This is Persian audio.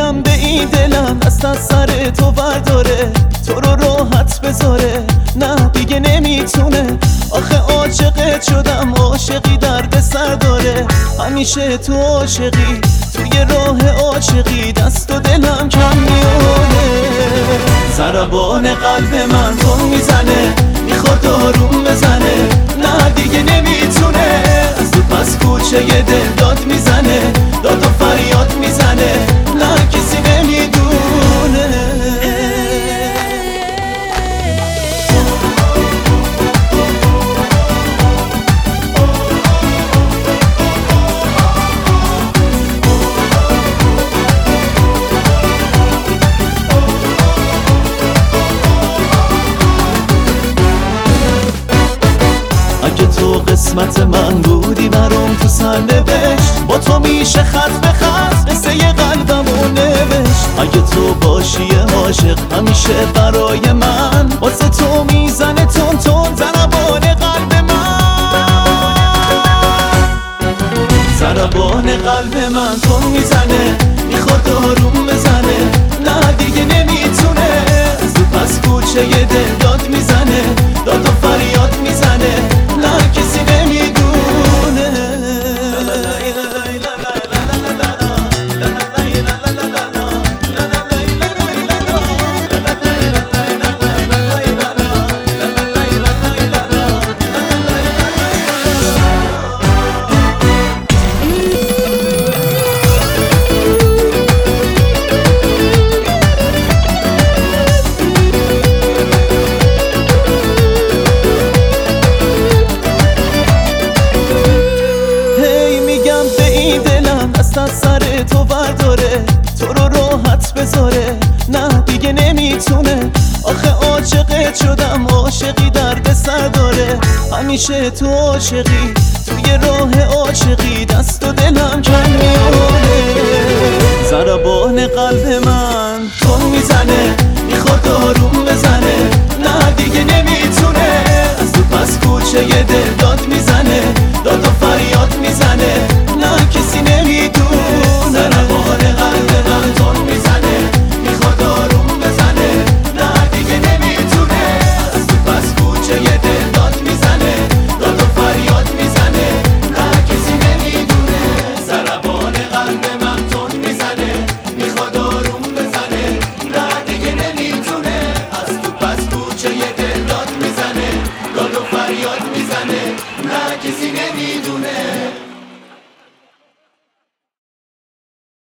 میگم به این دلم دست از سر تو برداره، تو رو راحت بذاره، نه دیگه نمیتونه. آخه عاشقت شدم، عاشقی درد سر داره، همیشه تو عاشقی، توی راه عاشقی دست و دلم کم میونه. ضربان قلب من تون میزنه، میخواد آروم بزنه، نه دیگه نمیتونه. از تو پس کوچه یه دل داد میزنه، داد و فریاد میزنه، نه کسی نمیدونه. اگه تو قسمت من بودی برام تو سرنوشت، با تو میشه خط به خط قصه قلبمو نوشت. اگه تو باشی عاشق همیشه برای من، واسه تو میزنه تون تون ضربان قلب من. ضربان قلب من تون میزنه، میخواد آروم بزنه، نه دیگه نمیتونه. از تو پس کوچه یه دل داد میزنه، داد و فریاد میزنه، نه کسی نمیدونه. دست از سر تو برداره، تو رو راحت بذاره، نه دیگه نمیتونه. آخه عاشقت شدم، عاشقی درد سر داره، همیشه تو عاشقی، توی راه عاشقی دست و دلم کم میونه. ضربان قلب من تون میزنه، میخواد آروم بزنه، نه دیگه